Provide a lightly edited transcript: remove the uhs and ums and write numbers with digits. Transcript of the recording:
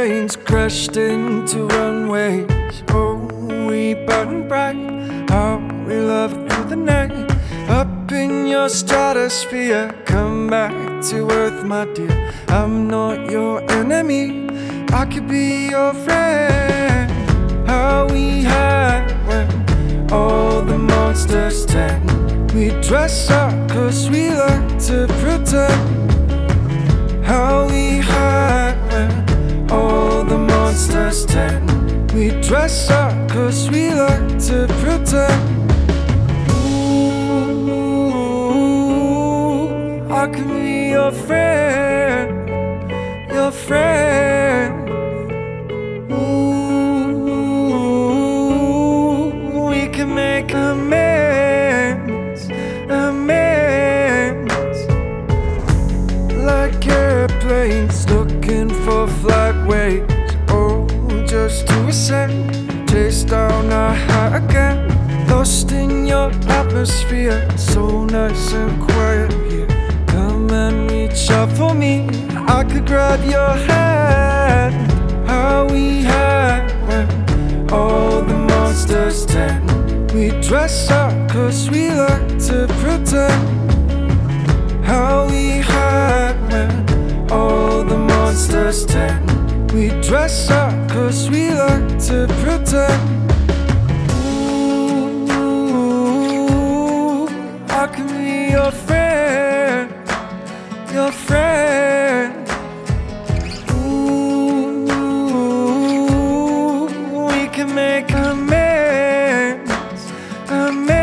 planes crashed into runways. Oh, we burn bright, how we love through the night. Up in your stratosphere, come back to earth, my dear. I'm not your enemy, I could be your friend. How we hide when all the monsters tend. We dress up cause we like to pretend. How we hide when all the monsters tend. We dress up cause we like to pretend. Ooh, I can be your friend, your friend. Ooh, we can make amends, amends. Like airplanes looking for flight ways. Oh, just to ascend, chase down our high again. Lost in your atmosphere, so nice and quiet here. Come and reach out for me, I could grab your hand. How we hide when all the monsters tend. We dress up cause we like to pretend. How we hide when all the monsters tend. We dress up cause we like to pretend. Ooh, I can be your friend, your friend. Ooh, we can make amends, amends.